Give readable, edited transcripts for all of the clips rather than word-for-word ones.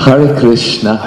Hare Krishna.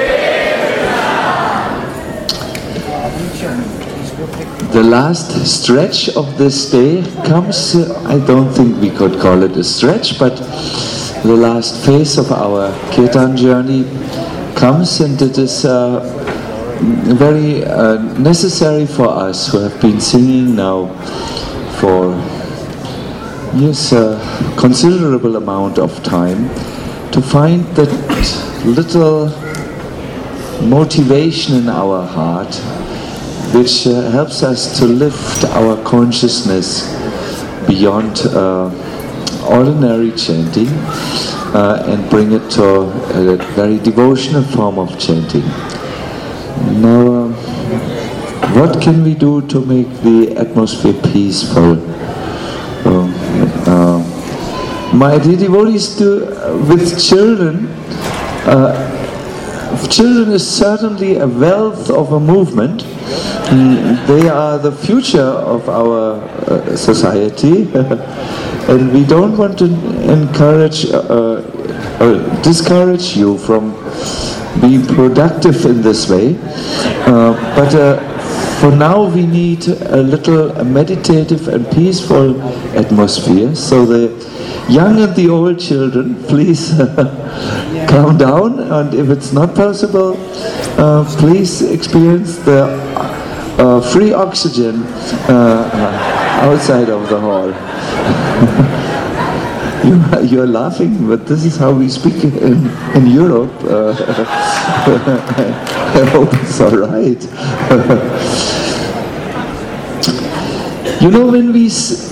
The last stretch of this day comes, I don't think we could call it a stretch, but the last phase of our Kirtan journey comes, and it is very necessary for us who have been singing now for yes, a considerable amount of time to find that little motivation in our heart which helps us to lift our consciousness beyond ordinary chanting and bring it to a very devotional form of chanting. Now, what can we do to make the atmosphere peaceful? My dear devotees, with children, children is certainly a wealth of a movement. They are the future of our society, and we don't want to encourage or discourage you from being productive in this way. But for now we need a little meditative and peaceful atmosphere. So the young and the old children, please calm down, and if it's not possible, please experience the free oxygen outside of the hall. You're laughing, but this is how we speak in Europe. I hope it's all right. You know, when we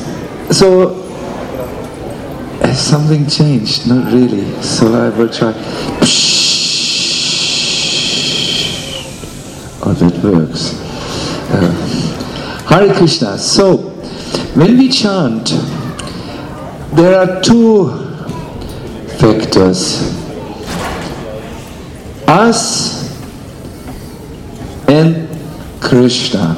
something changed, not really. So I will try. Oh, that works. Hare Krishna. So, when we chant, there are two factors: us and Krishna.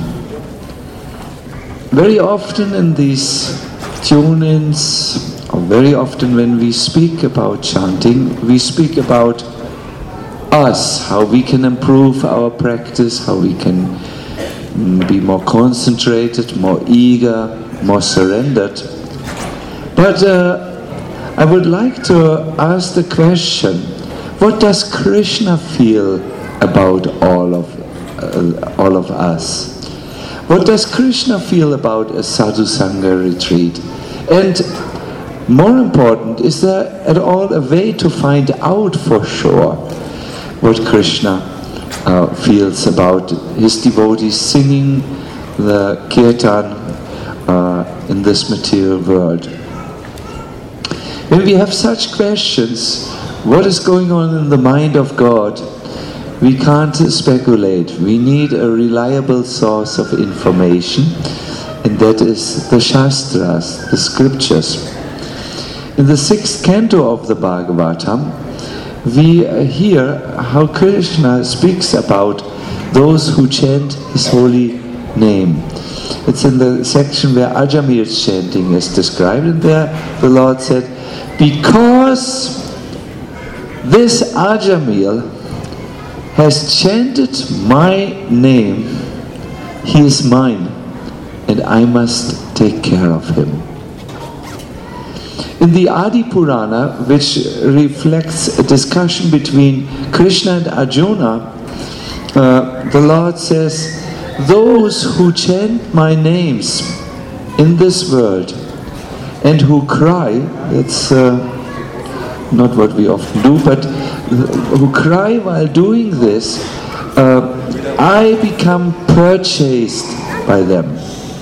Very often in these tune-ins, or very often when we speak about chanting, we speak about us, how we can improve our practice, how we can be more concentrated, more eager, more surrendered. But I would like to ask the question, what does Krishna feel about all of us? What does Krishna feel about a sadhu sangha retreat? And more important, is there at all a way to find out for sure what Krishna feels about his devotees singing the kirtan in this material world? When we have such questions, what is going on in the mind of God, we can't speculate. We need a reliable source of information, and that is the Shastras, the scriptures. In the 6th canto of the Bhagavatam, we hear how Krishna speaks about those who chant his holy name. It's in the section where Ajamir's chanting is described, and there the Lord said, because this Ajamil has chanted my name, he is mine, and I must take care of him. In the Adi Purana, which reflects a discussion between Krishna and Arjuna, the Lord says, those who chant my names in this world and who cry, that's not what we often do, but who cry while doing this, I become purchased by them.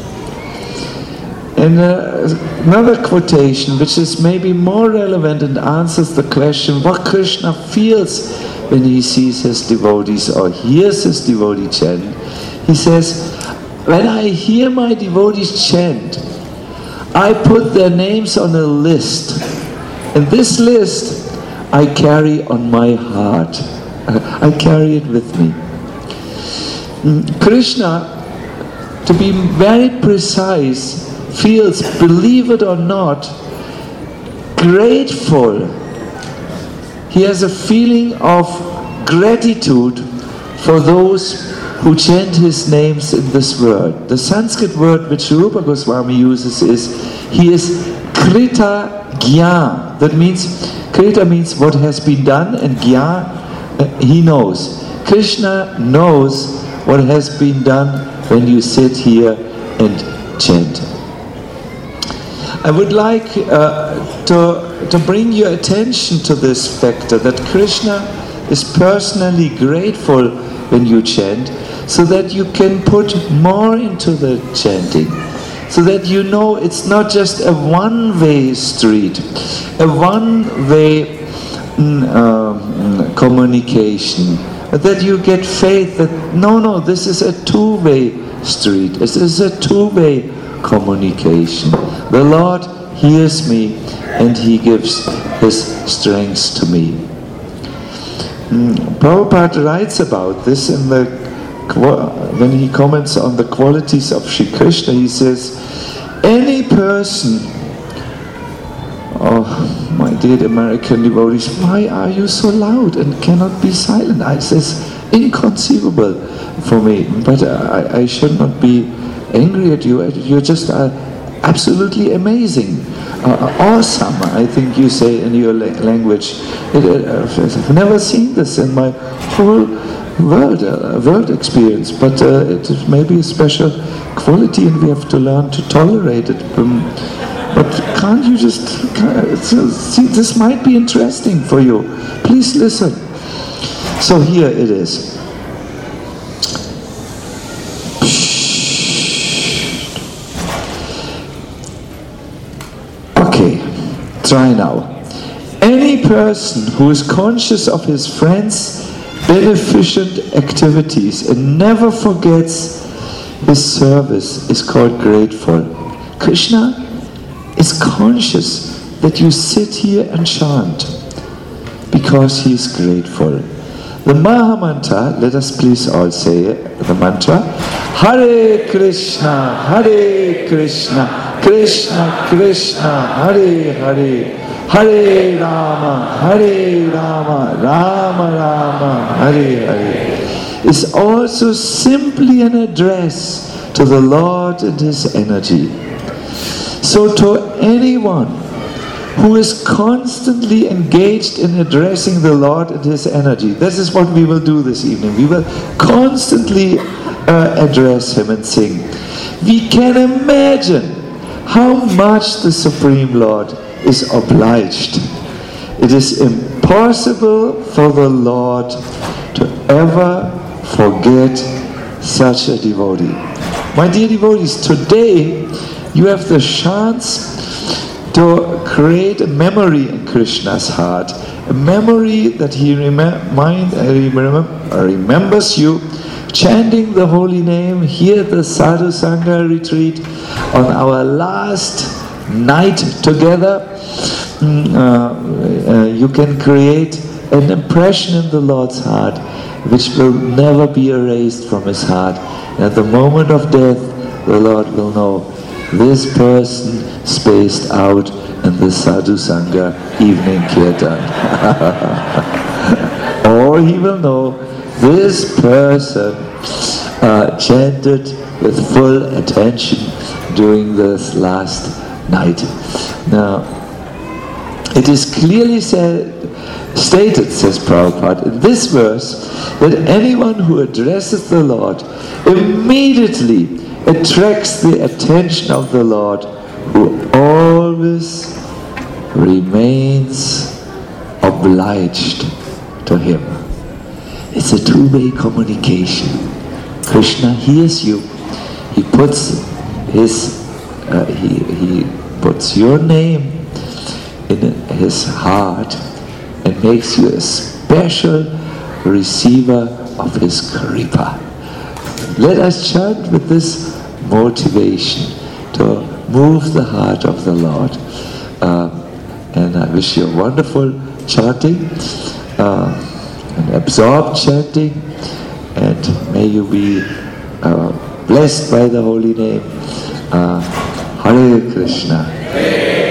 And another quotation, which is maybe more relevant and answers the question what Krishna feels when he sees his devotees or hears his devotee chant. He says, when I hear my devotees chant, I put their names on a list. And this list I carry on my heart. I carry it with me. Krishna, to be very precise, feels, believe it or not, grateful. he has a feeling of gratitude for those who chant his names in this word. The Sanskrit word which Rupa Goswami uses he is Krita Gya. That means, Krita means what has been done, and Gya, he knows. Krishna knows what has been done when you sit here and chant. I would like to bring your attention to this factor, that Krishna is personally grateful when you chant, so that you can put more into the chanting, so that you know it's not just a one-way street, a one-way communication, but that you get faith that no, this is a two-way street, this is a two-way communication. The Lord hears me and He gives His strength to me. Prabhupada writes about this when he comments on the qualities of Sri Krishna. He says, any person, oh my dear American devotees, why are you so loud and cannot be silent? I says, inconceivable for me, but I should not be angry at you. You're just absolutely amazing, awesome, I think you say in your language. I've never seen this in my whole world experience, but it may be a special quality and we have to learn to tolerate it. But can't you just, see, this might be interesting for you. Please listen. So here it is. Okay, try now. Any person who is conscious of his friend's beneficent activities and never forgets his service is called grateful. Krishna is conscious that you sit here and chant because he is grateful. The Maha Mantra, let us please all say it, the mantra, Hare Krishna, Krishna Krishna, Hare Hare, Hare Rama, Rama Rama, Hare Hare, is also simply an address to the Lord and His energy. So to anyone who is constantly engaged in addressing the Lord and His energy, this is what we will do this evening. We will constantly address Him and sing. We can imagine how much the Supreme Lord is obliged. It is impossible for the Lord to ever forget such a devotee. My dear devotees, today you have the chance to create a memory in Krishna's heart, a memory that He remembers you chanting the holy name here at the Sadhu Sangha retreat on our last night together. You can create an impression in the Lord's heart which will never be erased from His heart. And at the moment of death, the Lord will know this person spaced out in the Sadhu Sangha evening kirtan. Or He will know this person chanted with full attention during this last night. Now, it is clearly stated, says Prabhupada, in this verse, that anyone who addresses the Lord immediately attracts the attention of the Lord, who always remains obliged to Him. It's a two-way communication. Krishna hears you. He puts he puts your name in His heart and makes you a special receiver of His kripa. Let us chant with this motivation to move the heart of the Lord. And I wish you a wonderful chanting, and absorbed chanting, and may you be blessed by the holy name. Hare Krishna.